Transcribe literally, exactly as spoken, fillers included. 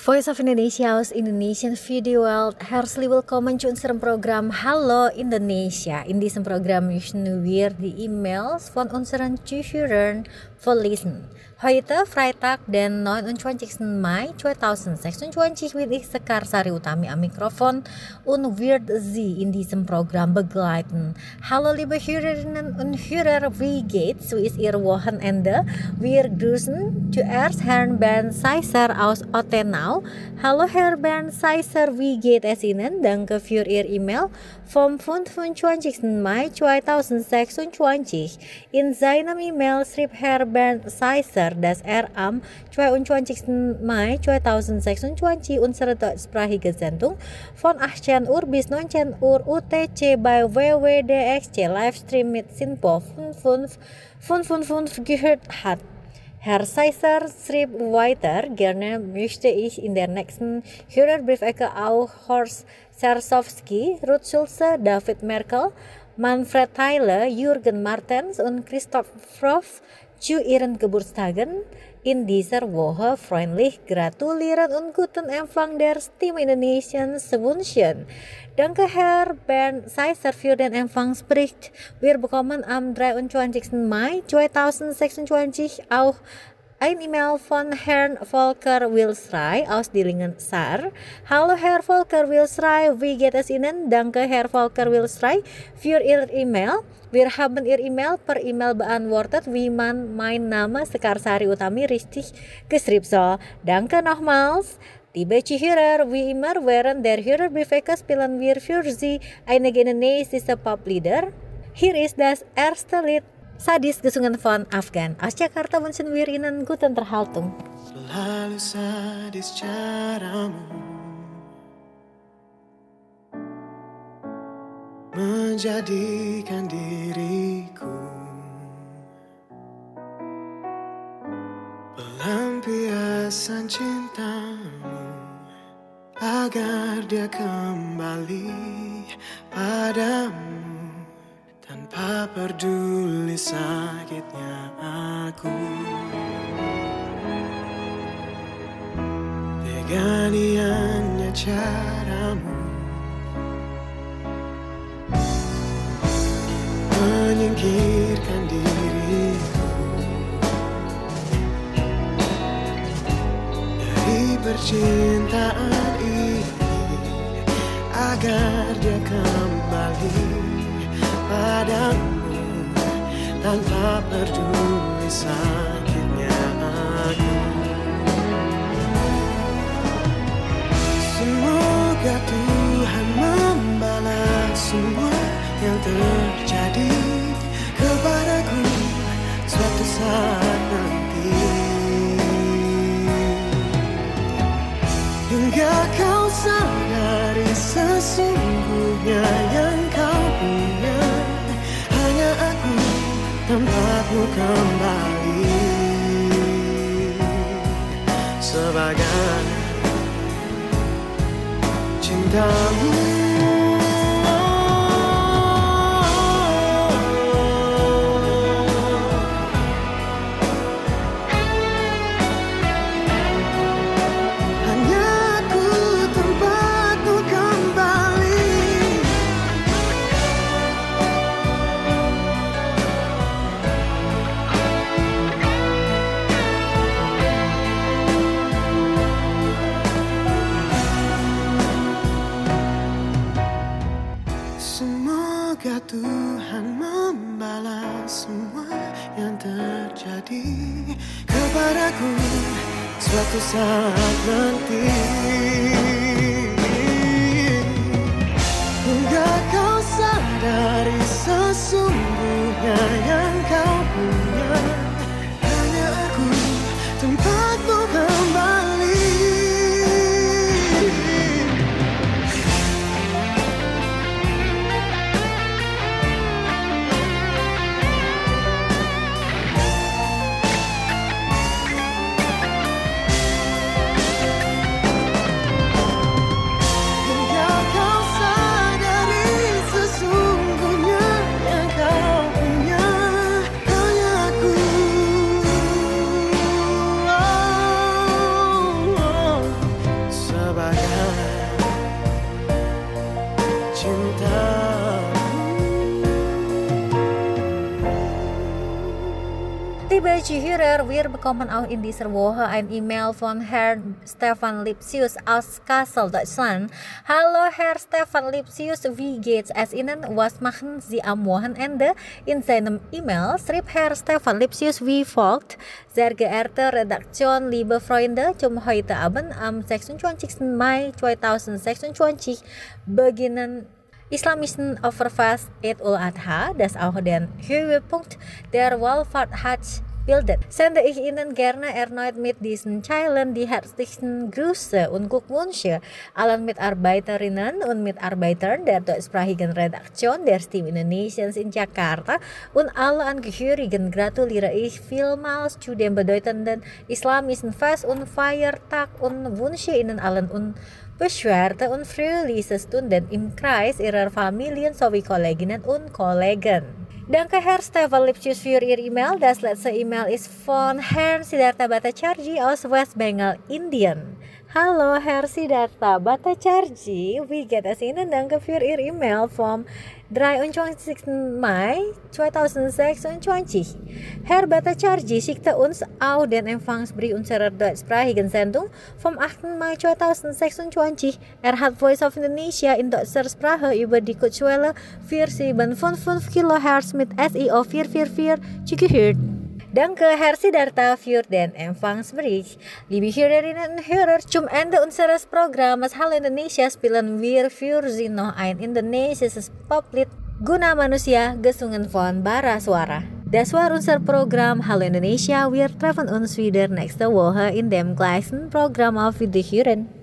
Voice of Indonesia aus Indonesian Video World. Herzlich willkommen zu unserem Program Hallo Indonesia. In diesem Programm möchten wir die E-Mails von unseren Zuhörern vorlesen. Heute Freitag, den neunundzwanzigsten Mai zweitausendsechsundzwanzig, will ich Sekar Sari Utami am Mikrofon und wird Sie in diesem Programm begleiten. Hallo liebe Hörerinnen und Hörer, wie geht's? Wie ist Ihr Wochenende? Wir grüßen zuerst Herrn Bernd Seisser aus Ottenau. Hallo Herr Bernd Seisser, wie geht es Ihnen? Danke für Ihr E-Mail vom fünfundzwanzigsten Mai zweitausendsechsundzwanzig. In seinem E-Mail schrieb Herr Bernd Seisser, dass er am zweiundzwanzigsten Mai zweitausendsechsundzwanzig unsere deutschsprachige Sendung von achtzehn Uhr bis neunzehn Uhr U T C bei W W D X C Livestream mit Sinpo fünf fünf fünf fünf gehört hat. Herr Seisser schrieb weiter, gerne möchte ich in der nächsten Hörerbriefecke auch Horst Sersowski, Ruth Schulze, David Merkel, Manfred Tyler, Jürgen Martens und Christoph Froff zu ihren Geburtstagen in dieser Woche freundlich gratulieren und guten Empfang der Stimme Indonesiens wünschen. Danke Herr Bernd Seisser für den Empfangsbericht. Wir bekommen am dreiundzwanzigsten Mai zweitausendsechsundzwanzig auch ein E-Mail von Herrn Volker Wilsrey aus Dillingen-Saar. Hallo Herr Volker Wilsrey, wie geht es Ihnen? Danke Herr Volker Wilsrey für Ihr E-Mail. Wir haben Ihr E-Mail per E-Mail beantwortet, wie man mein Name Sekar Sari Utami richtig geschrieben soll. Danke nochmals. Liebe Zuhörer, wie immer während der Hörerbriefecke spielen wir für Sie einige indonesische Poplieder. Hier ist das erste Lied Sadis gesungen von Afgan. Aus Jakarta wünschen wir Ihnen gute Unterhaltung. Selalu sadis caramu menjadikan diriku pelampiasan cintamu agar dia kembali padamu tanpa peduli sakitnya aku. Teganiannya caramu menyingkirkan diriku dari percintaan ini agar dia kembali padamu tanpa peduli sakitnya aku. Semoga Tuhan membalas semua yang terjadi kepadaku suatu saat nanti, hingga kau sadari sesungguhnya yang kau punya hanya aku, tempatmu kembali sebagai cintamu. Tuhan membalas semua yang terjadi kepadaku suatu saat nanti, hingga kau sadari sesungguhnya yang kau punya hanya aku, tempatmu kembali. Zuhörer, wir bekommen auch in dieser Woche ein E-Mail von Herrn Stefan Lipsius aus Kassel, Deutschland. Hallo Herr Stefan Lipsius, wie geht's es Ihnen? Was machen Sie am Wochenende? In seinem E-Mail schrieb Herr Stefan Lipsius wie folgt: Sehr geehrte Redaktion, liebe Freunde, zum heute Abend am sechsundzwanzigsten Mai zweitausendsechsundzwanzig beginnen islamischen Overfast Eid ul-Adha, das auch den Höhepunkt der Wallfahrt Hajj bildet, sende ich Ihnen gerne erneut mit diesen Zeilen die herzlichsten Grüße und Glückwünsche allen Mitarbeiterinnen und Mitarbeitern der deutschsprachigen Redaktion der Steam Indonesians in Jakarta und alle Angehörigen gratuliere ich vielmals zu dem bedeutenden islamischen Fest und Feiertag und wünsche Ihnen allen unbeschwerte und fröhliche Stunden im Kreis Ihrer Familien sowie Kolleginnen und Kollegen. Danke Herr Stefan Lipsius für Ihr E-Mail. Das letzte E-Mail ist von Herrn Siddhartha Bhattacharjee aus West Bengal, Indien. Hallo Herr Siddhartha Bhattacharjee, wie geht es Ihnen? Danke für Ihr E-Mail vom dreiundzwanzigsten Mai zweitausendsechsundzwanzig. Herr Bhattacharjee schickte uns auch den Empfangsbrief unserer deutschsprachigen Sendung vom achten Mai zweitausendsechsundzwanzig. Er hat Voice of Indonesia in deutscher Sprache über die Kurzwelle vierhundertsiebenundfünfzig Kilohertz mit S I O vierhundertvierundvierzig zugehört. Danke Herr Siddhartha für den Empfangsbrief. Liebe Hörerinnen und Hörer, zum Ende unseres Programms Hallo Indonesia spielen wir für Sie noch ein indonesisches Poplied Guna Manusia gesungen von Bara Suara. Das war unser Programm Hallo Indonesia. Wir treffen uns wieder nächste Woche in dem gleichen Programm auf Wiederhören.